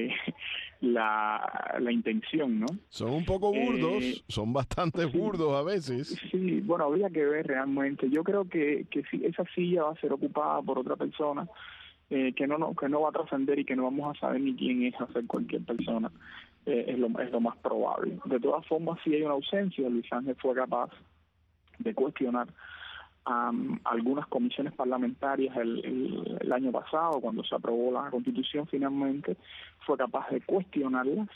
la intención, ¿no? Son un poco burdos, son bastante burdos a veces. Sí, bueno, habría que ver realmente. Yo creo que si esa silla va a ser ocupada por otra persona, que no va a trascender y que no vamos a saber ni quién es, a ser cualquier persona, es lo más probable. De todas formas, si hay una ausencia, Luis Ángel fue capaz de cuestionar algunas comisiones parlamentarias el año pasado, cuando se aprobó la Constitución finalmente, fue capaz de cuestionarlas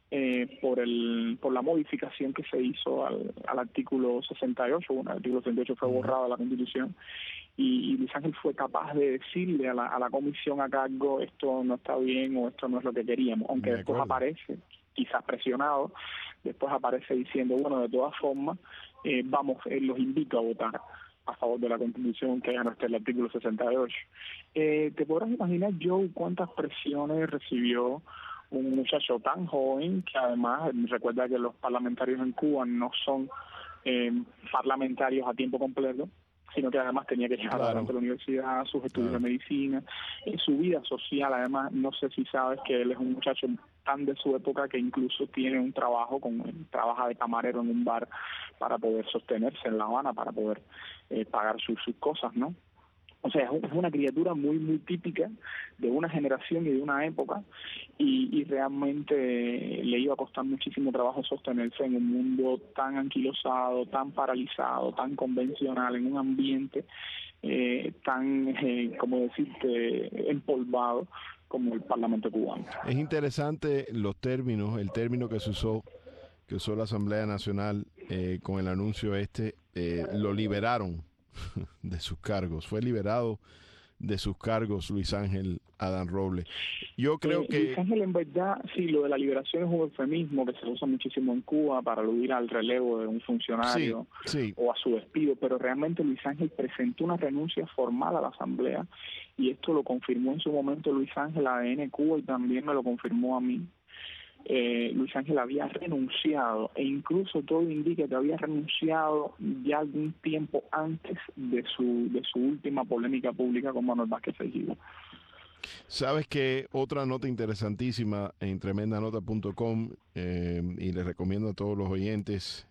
por la modificación que se hizo al artículo 68. Bueno, el artículo 68 fue borrado de la Constitución, y Luis Ángel fue capaz de decirle a la comisión a cargo, esto no está bien o esto no es lo que queríamos, aunque después aparece, quizás presionado, después aparece diciendo, bueno, de todas formas, los invito a votar a favor de la Constitución, que ya no esté el artículo 68. ¿Te podrás imaginar, Joe, cuántas presiones recibió un muchacho tan joven, que además, recuerda que los parlamentarios en Cuba no son parlamentarios a tiempo completo, sino que además tenía que llevar adelante la universidad, sus estudios de medicina, su vida social? Además, no sé si sabes que él es un muchacho tan de su época que incluso tiene un trabajo, trabaja de camarero en un bar para poder sostenerse en La Habana, para poder pagar sus cosas, ¿no? O sea, es una criatura muy, muy típica de una generación y de una época, y realmente le iba a costar muchísimo trabajo sostenerse en un mundo tan anquilosado, tan paralizado, tan convencional, en un ambiente tan, como decirte, empolvado como el Parlamento cubano. Es interesante el término que usó la Asamblea Nacional con el anuncio lo liberaron de sus cargos. Fue liberado de sus cargos Luis Ángel Adán Robles. Yo creo que... Luis Ángel, en verdad, sí, lo de la liberación es un eufemismo que se usa muchísimo en Cuba para aludir al relevo de un funcionario o a su despido, pero realmente Luis Ángel presentó una renuncia formal a la Asamblea, y esto lo confirmó en su momento Luis Ángel a ADN Cuba, y también me lo confirmó a mí. Luis Ángel había renunciado, e incluso todo indica que había renunciado ya algún tiempo antes de su última polémica pública con Manuel Vázquez Ejido. Sabes que otra nota interesantísima en tremendanota.com, y les recomiendo a todos los oyentes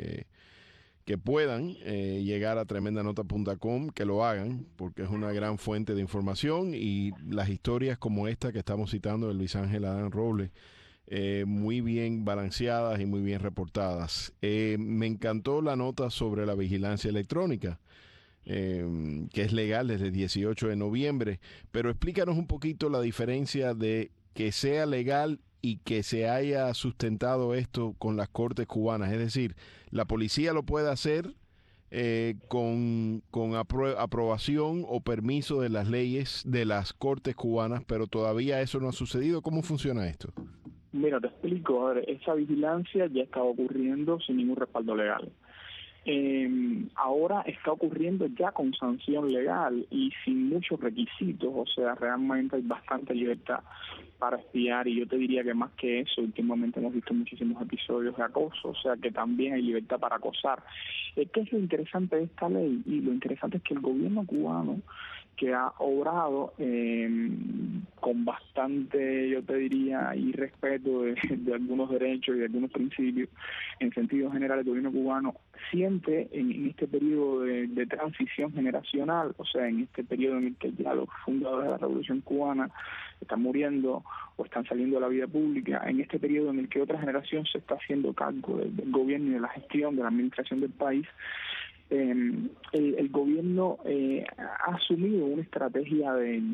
que puedan llegar a tremendanota.com, que lo hagan, porque es una gran fuente de información, y las historias como esta que estamos citando de Luis Ángel Adán Robles muy bien balanceadas y muy bien reportadas. Me encantó la nota sobre la vigilancia electrónica, que es legal desde el 18 de noviembre, pero explícanos un poquito la diferencia de que sea legal y que se haya sustentado esto con las cortes cubanas. Es decir, la policía lo puede hacer con aprobación o permiso de las leyes de las cortes cubanas, pero todavía eso no ha sucedido. ¿Cómo funciona esto? Mira, te explico. A ver, esa vigilancia ya estaba ocurriendo sin ningún respaldo legal. Ahora está ocurriendo ya con sanción legal y sin muchos requisitos, o sea, realmente hay bastante libertad para espiar, y yo te diría que más que eso, últimamente hemos visto muchísimos episodios de acoso, o sea que también hay libertad para acosar. ¿Qué es lo interesante de esta ley? Y lo interesante es que el gobierno cubano, que ha obrado con bastante, yo te diría, irrespeto de algunos derechos y de algunos principios, en sentido general, el gobierno cubano siente en este periodo de transición generacional, o sea, en este periodo en el que ya los fundadores de la Revolución Cubana están muriendo o están saliendo de la vida pública, en este periodo en el que otra generación se está haciendo cargo del gobierno y de la gestión, de la administración del país, el gobierno ha asumido una estrategia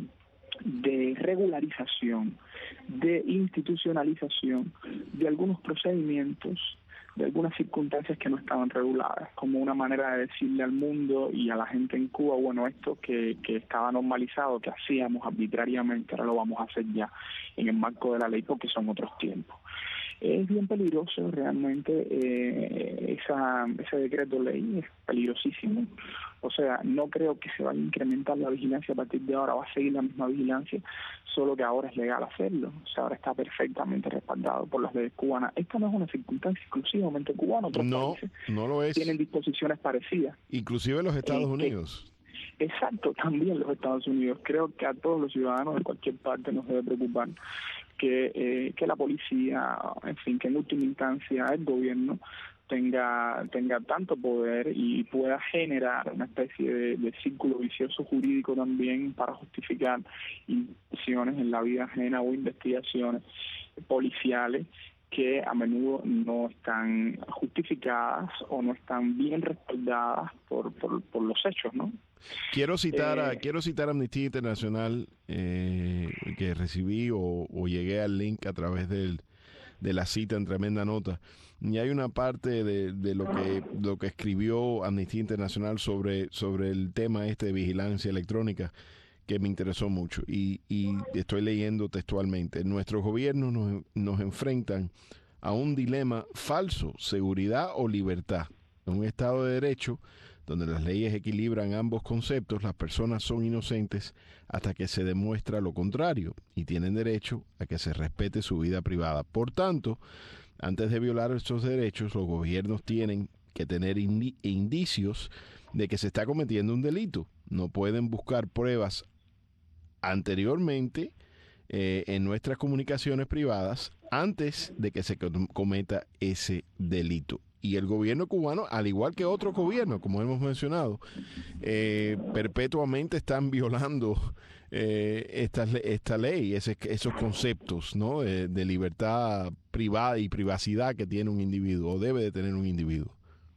de regularización, de institucionalización de algunos procedimientos, de algunas circunstancias que no estaban reguladas, como una manera de decirle al mundo y a la gente en Cuba, bueno, esto que estaba normalizado, que hacíamos arbitrariamente, ahora lo vamos a hacer ya en el marco de la ley porque son otros tiempos. Es bien peligroso realmente ese decreto ley, es peligrosísimo. O sea, no creo que se vaya a incrementar la vigilancia a partir de ahora, va a seguir la misma vigilancia, solo que ahora es legal hacerlo. O sea, ahora está perfectamente respaldado por las leyes cubanas. Esta no es una circunstancia exclusivamente cubana, otros países no lo es. Tienen disposiciones parecidas. Inclusive los Estados Unidos. Exacto, también los Estados Unidos. Creo que a todos los ciudadanos de cualquier parte nos debe preocupar que la policía, en fin, que en última instancia el gobierno tenga tanto poder y pueda generar una especie de círculo vicioso jurídico también para justificar intrusiones en la vida ajena o investigaciones policiales que a menudo no están justificadas o no están bien respaldadas por los hechos, ¿no? Quiero citar a Amnistía Internacional, que recibí o llegué al link a través de la cita en tremenda nota. Y hay una parte de lo que escribió Amnistía Internacional sobre el tema de vigilancia electrónica que me interesó mucho. Y estoy leyendo textualmente. Nuestros gobiernos nos enfrentan a un dilema falso: seguridad o libertad. En un Estado de Derecho donde las leyes equilibran ambos conceptos, las personas son inocentes hasta que se demuestra lo contrario y tienen derecho a que se respete su vida privada. Por tanto, antes de violar estos derechos, los gobiernos tienen que tener indicios de que se está cometiendo un delito. No pueden buscar pruebas anteriormente en nuestras comunicaciones privadas antes de que se cometa ese delito. Y el gobierno cubano, al igual que otros gobiernos, como hemos mencionado, perpetuamente están violando esta ley, esos conceptos, ¿no? de libertad privada y privacidad que tiene un individuo o debe de tener un individuo.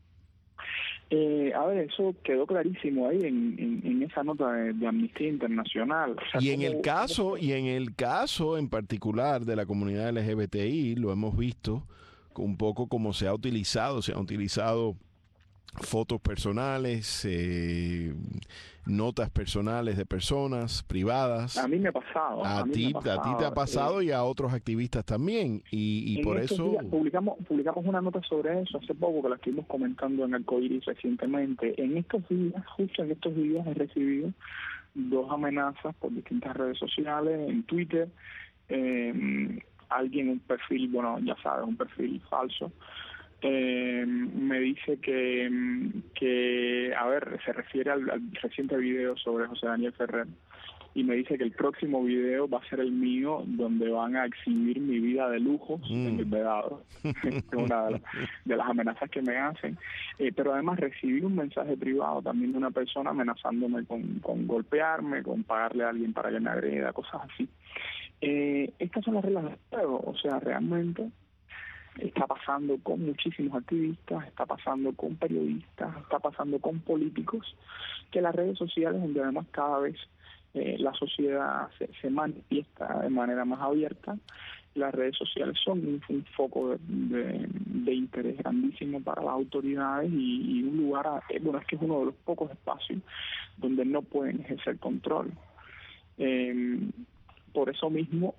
A ver, eso quedó clarísimo ahí en esa nota de Amnistía Internacional. O sea, y en el caso en particular de la comunidad LGBTI, lo hemos visto un poco como se han utilizado fotos personales, notas personales de personas privadas. A mí me ha pasado. A ti te ha pasado y a otros activistas también. Y por eso días publicamos una nota sobre eso hace poco, que la estuvimos comentando en Arcoiris recientemente. Justo en estos días he recibido 2 amenazas por distintas redes sociales, en Twitter, alguien, un perfil, bueno, ya sabes, un perfil falso, me dice que, a ver, se refiere al reciente video sobre José Daniel Ferrer, y me dice que el próximo video va a ser el mío, donde van a exhibir mi vida de lujos en el Vedado. Es una de las amenazas que me hacen. Pero además recibí un mensaje privado también de una persona amenazándome con golpearme, con pagarle a alguien para que me agreda, cosas así. Estas son las reglas del juego. O sea, realmente está pasando con muchísimos activistas, está pasando con periodistas, está pasando con políticos, que las redes sociales, donde además cada vez la sociedad se manifiesta de manera más abierta, las redes sociales son un foco de interés grandísimo para las autoridades y un lugar, bueno, es que es uno de los pocos espacios donde no pueden ejercer control. Por eso mismo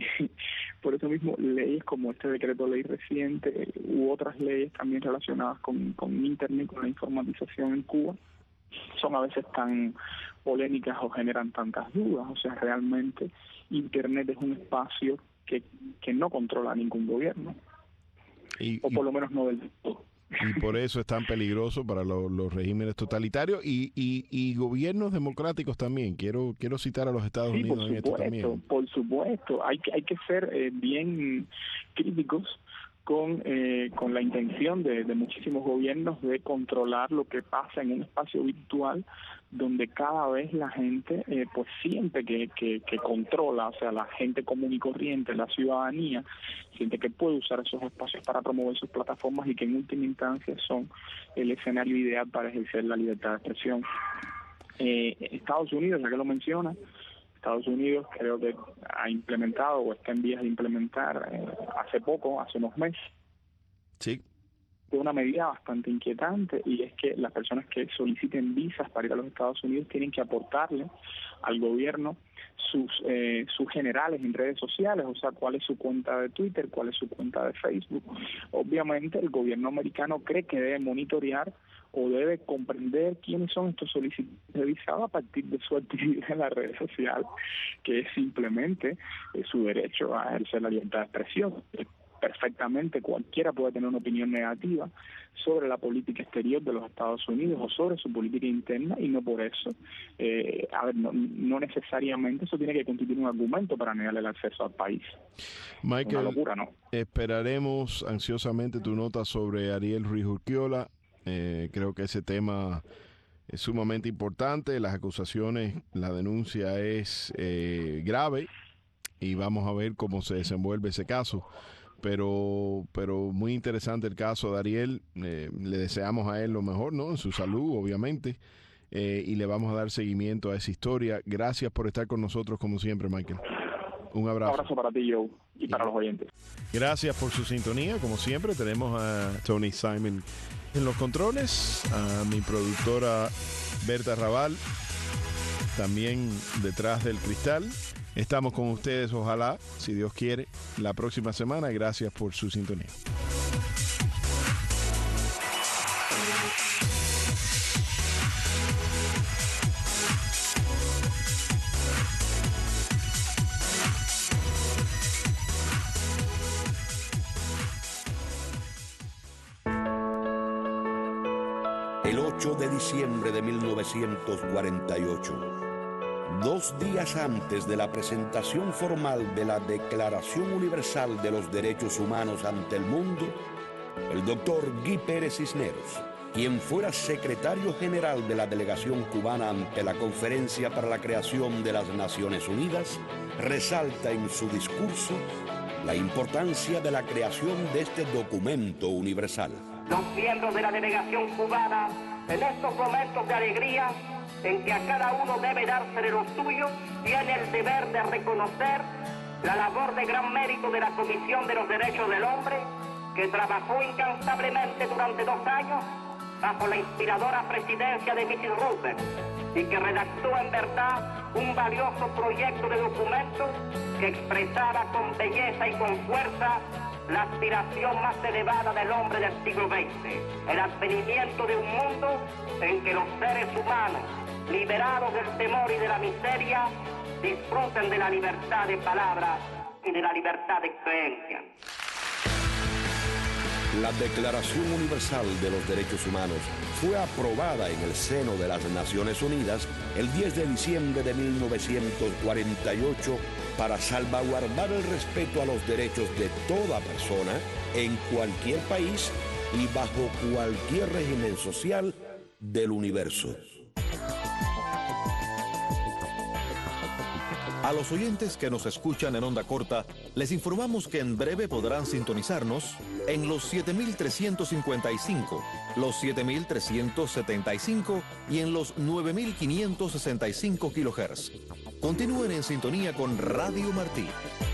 leyes como este decreto ley reciente u otras leyes también relacionadas con Internet, con la informatización en Cuba, son a veces tan polémicas o generan tantas dudas. O sea, realmente Internet es un espacio que no controla ningún gobierno, o por lo menos no del todo. Y por eso es tan peligroso para los regímenes totalitarios y gobiernos democráticos también. Quiero citar a los Estados Unidos en esto también. Por supuesto, hay que ser bien críticos con la intención de muchísimos gobiernos de controlar lo que pasa en un espacio virtual donde cada vez la gente pues siente que controla, o sea, la gente común y corriente, la ciudadanía, siente que puede usar esos espacios para promover sus plataformas y que en última instancia son el escenario ideal para ejercer la libertad de expresión. Estados Unidos, ya que lo menciona, Estados Unidos creo que ha implementado o está en vías de implementar hace unos meses, sí, de una medida bastante inquietante, y es que las personas que soliciten visas para ir a los Estados Unidos tienen que aportarle al gobierno sus generales en redes sociales, o sea, cuál es su cuenta de Twitter, cuál es su cuenta de Facebook. Obviamente el gobierno americano cree que debe monitorear o debe comprender quiénes son estos solicitantes de visado a partir de su actividad en la red social, que es simplemente su derecho a ejercer la libertad de expresión. Perfectamente cualquiera puede tener una opinión negativa sobre la política exterior de los Estados Unidos o sobre su política interna, y no por eso, no necesariamente eso tiene que constituir un argumento para negarle el acceso al país. Michael, una locura, ¿no? Esperaremos ansiosamente tu nota sobre Ariel Ruiz Urquiola. Creo que ese tema es sumamente importante. Las acusaciones, la denuncia es grave y vamos a ver cómo se desenvuelve ese caso. Pero muy interesante el caso de Ariel. Le deseamos a él lo mejor, ¿no? En su salud, obviamente. Y le vamos a dar seguimiento a esa historia. Gracias por estar con nosotros, como siempre, Michael. Un abrazo. Un abrazo para ti, Joe, y para los oyentes. Gracias por su sintonía. Como siempre, tenemos a Tony Simon en los controles, a mi productora Berta Raval, también detrás del cristal. Estamos con ustedes, ojalá, si Dios quiere, la próxima semana. Gracias por su sintonía. El 8 de diciembre de 1948, 2 días antes de la presentación formal de la Declaración Universal de los Derechos Humanos ante el mundo, el doctor Guy Pérez Cisneros, quien fuera secretario general de la delegación cubana ante la Conferencia para la Creación de las Naciones Unidas, resalta en su discurso la importancia de la creación de este documento universal. Los miembros de la delegación cubana, en estos momentos de alegría, en que a cada uno debe dársele lo suyo, tiene el deber de reconocer la labor de gran mérito de la Comisión de los Derechos del Hombre, que trabajó incansablemente durante 2 años bajo la inspiradora presidencia de Mrs. Roosevelt y que redactó en verdad un valioso proyecto de documento que expresaba con belleza y con fuerza la aspiración más elevada del hombre del siglo XX, el advenimiento de un mundo en que los seres humanos, liberados del temor y de la miseria, disfruten de la libertad de palabra y de la libertad de creencia. La Declaración Universal de los Derechos Humanos fue aprobada en el seno de las Naciones Unidas el 10 de diciembre de 1948 para salvaguardar el respeto a los derechos de toda persona en cualquier país y bajo cualquier régimen social del universo. A los oyentes que nos escuchan en onda corta, les informamos que en breve podrán sintonizarnos en los 7355, los 7375 y en los 9565 kHz. Continúen en sintonía con Radio Martí.